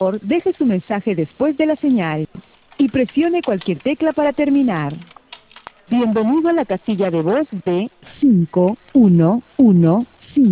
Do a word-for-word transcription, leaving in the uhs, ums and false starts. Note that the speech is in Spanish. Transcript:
favor, deje su mensaje después de la señal y presione cualquier tecla para terminar. Bienvenido a la casilla de voz de cinco uno uno